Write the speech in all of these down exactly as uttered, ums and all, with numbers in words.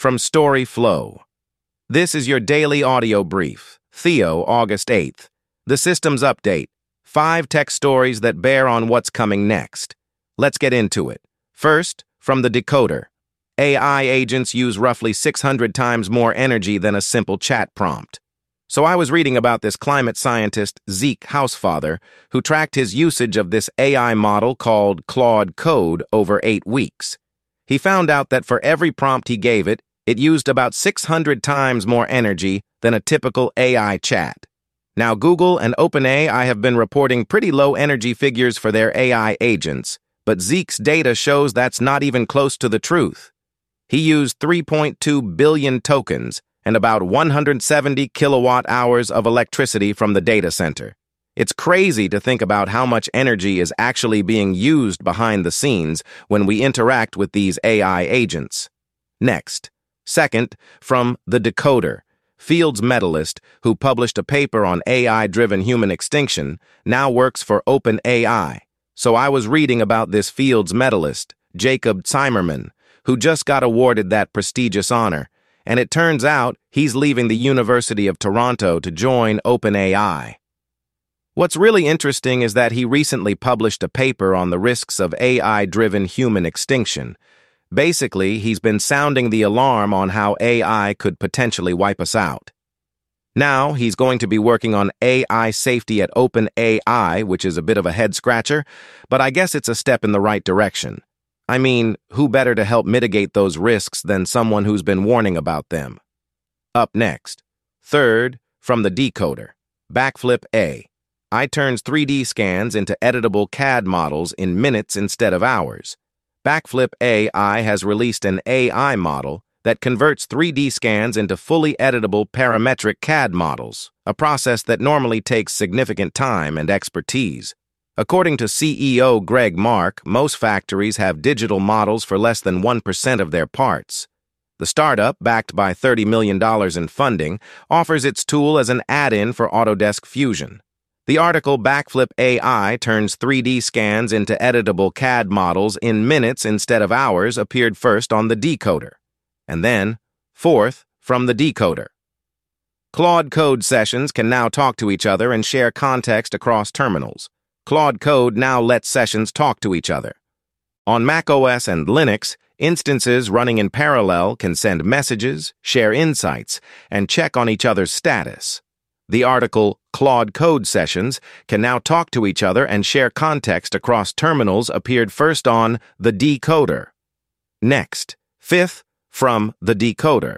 from StoryFlow. This is your daily audio brief. Theo, August eighth. The Systems Update. Five tech stories that bear on what's coming next. Let's get into it. First, from the Decoder. A I agents use roughly six hundred times more energy than a simple chat prompt. So I was reading about this climate scientist, Zeke Housefather, who tracked his usage of this A I model called Claude Code over eight weeks. He found out that for every prompt he gave it, it used about six hundred times more energy than a typical A I chat. Now, Google and OpenAI have been reporting pretty low energy figures for their A I agents, but Zeke's data shows that's not even close to the truth. He used three point two billion tokens and about one hundred seventy kilowatt hours of electricity from the data center. It's crazy to think about how much energy is actually being used behind the scenes when we interact with these A I agents. Next, second, from the Decoder. Fields medalist, who published a paper on A I-driven human extinction, now works for OpenAI. So I was reading about this Fields medalist, Jacob Zimmerman, who just got awarded that prestigious honor, and it turns out he's leaving the University of Toronto to join OpenAI. What's really interesting is that he recently published a paper on the risks of A I-driven human extinction. Basically, he's been sounding the alarm on how A I could potentially wipe us out. Now, he's going to be working on A I safety at OpenAI, which is a bit of a head-scratcher, but I guess it's a step in the right direction. I mean, who better to help mitigate those risks than someone who's been warning about them? Up next. Third, from the Decoder. Backflip A I turns three D scans into editable C A D models in minutes instead of hours. Backflip A I has released an A I model that converts three D scans into fully editable parametric C A D models, a process that normally takes significant time and expertise. According to C E O Greg Mark, most factories have digital models for less than one percent of their parts. The startup, backed by thirty million dollars in funding, offers its tool as an add-in for Autodesk Fusion. The article Backflip A I turns three D scans into editable C A D models in minutes instead of hours appeared first on the Decoder. And then, fourth, from the Decoder. Claude Code sessions can now talk to each other and share context across terminals. Claude Code now lets sessions talk to each other. On macOS and Linux, instances running in parallel can send messages, share insights, and check on each other's status. The article Claude Code sessions can now talk to each other and share context across terminals appeared first on the Decoder. Next, fifth, from the Decoder.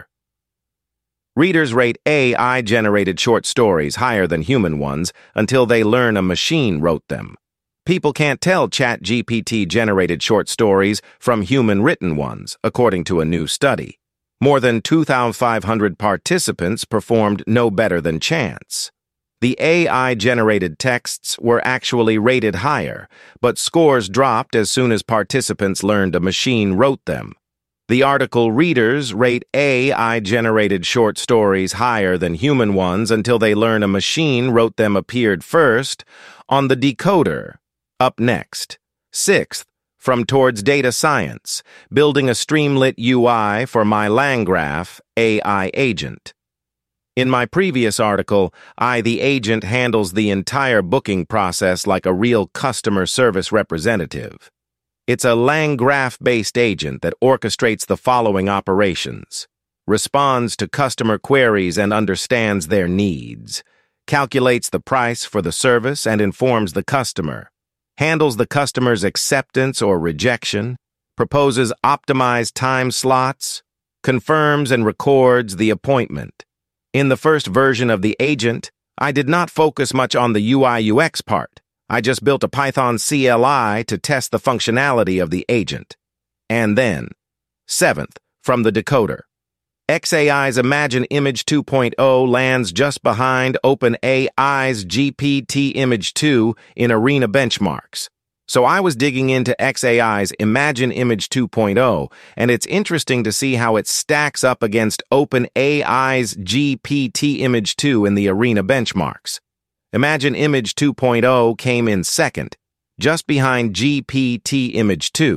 Readers rate A I-generated short stories higher than human ones until they learn a machine wrote them. People can't tell ChatGPT-generated short stories from human-written ones, according to a new study. More than two thousand five hundred participants performed no better than chance. The A I-generated texts were actually rated higher, but scores dropped as soon as participants learned a machine wrote them. The article readers rate A I-generated short stories higher than human ones until they learn a machine wrote them appeared first on the Decoder. Up next. Sixth, from Towards Data Science, building a Streamlit U I for my LangGraph A I agent. In my previous article, I, the agent, handles the entire booking process like a real customer service representative. It's a LangGraph-based agent that orchestrates the following operations: responds to customer queries and understands their needs, calculates the price for the service and informs the customer, handles the customer's acceptance or rejection, proposes optimized time slots, confirms and records the appointment. In the first version of the agent, I did not focus much on the U I U X part. I just built a Python C L I to test the functionality of the agent. And then, seventh, from the Decoder. X A I's Imagine Image two point oh lands just behind OpenAI's G P T Image two in Arena benchmarks. So I was digging into X A I's Imagine Image two point oh, and it's interesting to see how it stacks up against OpenAI's G P T Image two in the Arena benchmarks. Imagine Image two point oh came in second, just behind G P T Image two,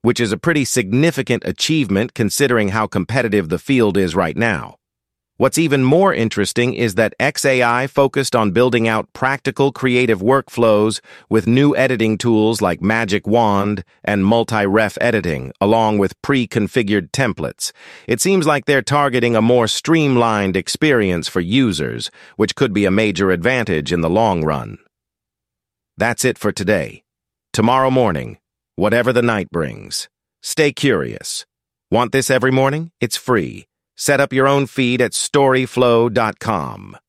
which is a pretty significant achievement considering how competitive the field is right now. What's even more interesting is that X A I focused on building out practical creative workflows with new editing tools like Magic Wand and multi-ref editing, along with pre-configured templates. It seems like they're targeting a more streamlined experience for users, which could be a major advantage in the long run. That's it for today. Tomorrow morning, whatever the night brings, stay curious. Want this every morning? It's free. Set up your own feed at storyflow dot com.